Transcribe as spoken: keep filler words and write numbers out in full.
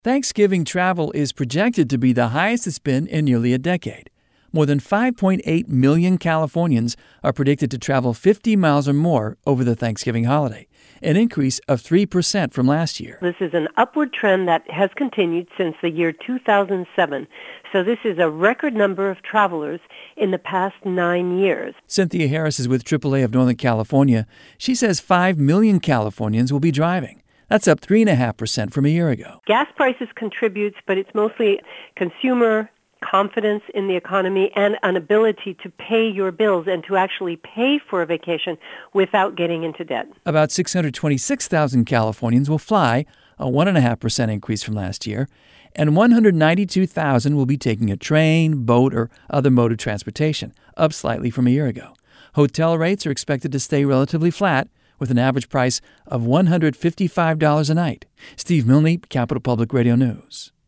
Thanksgiving travel is projected to be the highest it's been in nearly a decade. More than five point eight million Californians are predicted to travel fifty miles or more over the Thanksgiving holiday, an increase of three percent from last year. This is an upward trend that has continued since the year two thousand seven. So this is a record number of travelers in the past nine years. Cynthia Harris is with triple A of Northern California. She says five million Californians will be driving. That's up three point five percent from a year ago. Gas prices contributes, but it's mostly consumer confidence in the economy and an ability to pay your bills and to actually pay for a vacation without getting into debt. About six hundred twenty-six thousand Californians will fly, a one point five percent increase from last year, and one hundred ninety-two thousand will be taking a train, boat, or other mode of transportation, up slightly from a year ago. Hotel rates are expected to stay relatively flat, with an average price of one hundred fifty-five dollars a night. Steve Milne, Capital Public Radio News.